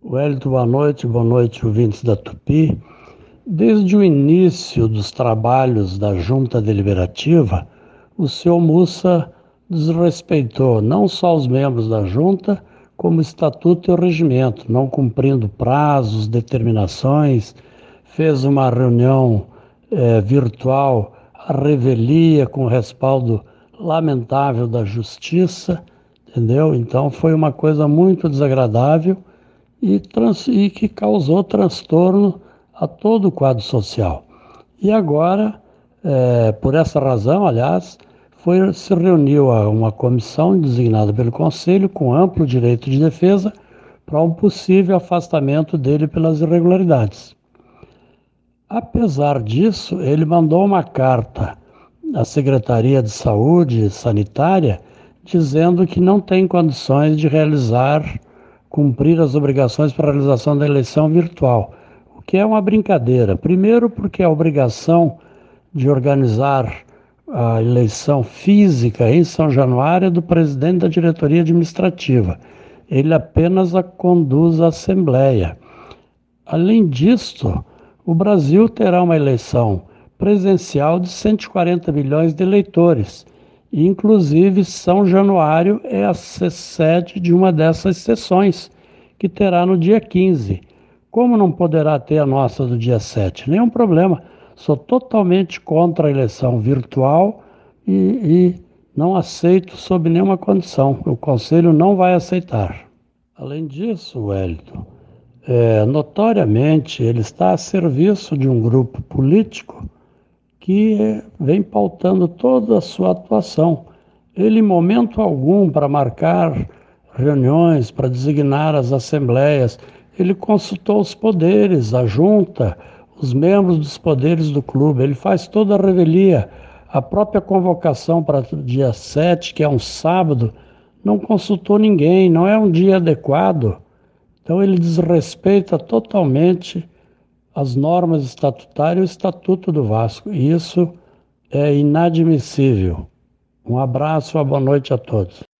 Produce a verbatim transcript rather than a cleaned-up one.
Wellington, boa noite, boa noite, ouvintes da Tupi. Desde o início dos trabalhos da Junta Deliberativa, o senhor Mussa desrespeitou não só os membros da Junta, como o Estatuto e o Regimento, não cumprindo prazos, determinações, fez uma reunião eh, virtual à revelia com respaldo lamentável da Justiça, entendeu? Então foi uma coisa muito desagradável e, trans, e que causou transtorno a todo o quadro social. E agora, é, por essa razão, aliás, foi, se reuniu a uma comissão designada pelo Conselho com amplo direito de defesa para um possível afastamento dele pelas irregularidades. Apesar disso, ele mandou uma carta à Secretaria de Saúde Sanitária dizendo que não tem condições de realizar, cumprir as obrigações para a realização da eleição virtual, o que é uma brincadeira. Primeiro, porque a obrigação de organizar a eleição física em São Januário é do presidente da diretoria administrativa. Ele apenas a conduz à Assembleia. Além disso, o Brasil terá uma eleição presencial de cento e quarenta milhões de eleitores. E, inclusive, São Januário é a sede de uma dessas sessões, que terá no dia quinze. Como não poderá ter a nossa do dia sete? Nenhum problema. Sou totalmente contra a eleição virtual e, e não aceito sob nenhuma condição. O Conselho não vai aceitar. Além disso, Wellington, é, notoriamente ele está a serviço de um grupo político que vem pautando toda a sua atuação. Ele, em momento algum, para marcar reuniões, para designar as assembleias, ele consultou os poderes, a junta, os membros dos poderes do clube. Ele faz toda a revelia. A própria convocação para o dia sete, que é um sábado, não consultou ninguém, não é um dia adequado. Então ele desrespeita totalmente as normas estatutárias e o Estatuto do Vasco. E isso é inadmissível. Um abraço, uma boa noite a todos.